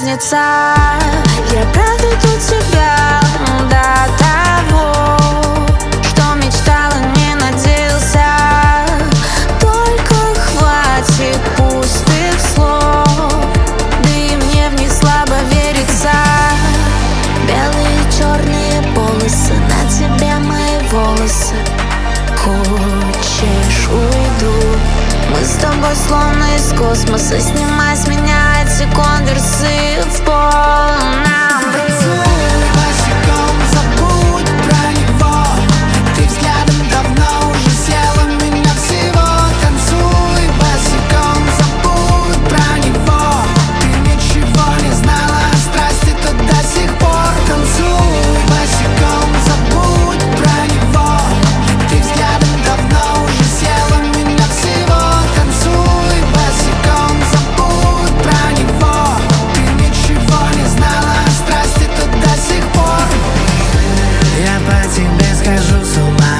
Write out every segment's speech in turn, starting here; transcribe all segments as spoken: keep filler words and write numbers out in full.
разница? Я правда тут тебя до того, что мечтала, не надеялся. Только хватит пустых слов, да и мне в них слабо верится. Белые черные полосы, на тебе мои волосы. Хочешь, уйду. Мы с тобой словно из космоса. Снимай с меня эти конверсы в пол. Нам Танцуй босиком, забудь про него. Ты взглядом давно уже съела меня всего. Танцуй босиком, забудь про него. Ты ничего не знала о страсти тут до сих пор. Танцуй босиком, забудь про него. Ты взглядом давно уже съела меня всего. Танцуй босиком, забудь про него. Ты ничего не знала о страсти тут до сих пор. Я по тебе схожу с ума,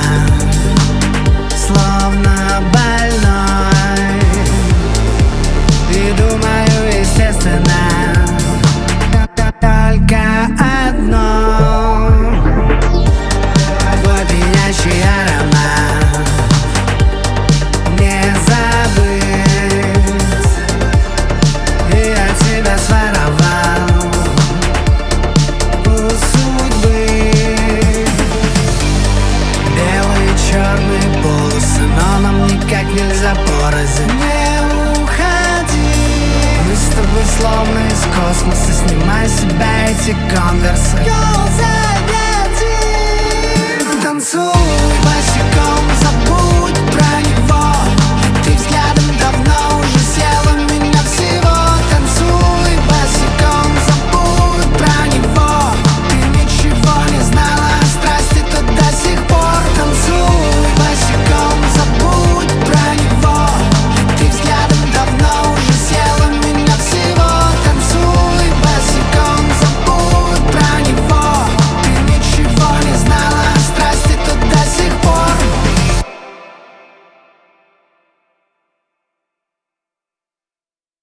словно больной, и думаю, естественно, только одно: твой пьянящий аромат не забыть. И я тебя своровал у судьбы. Белые черные полосы, но нам никак нельзя порознь. Не уходи, мы с тобой словно из космоса. Снимай с себя эти конверсы. Танцуй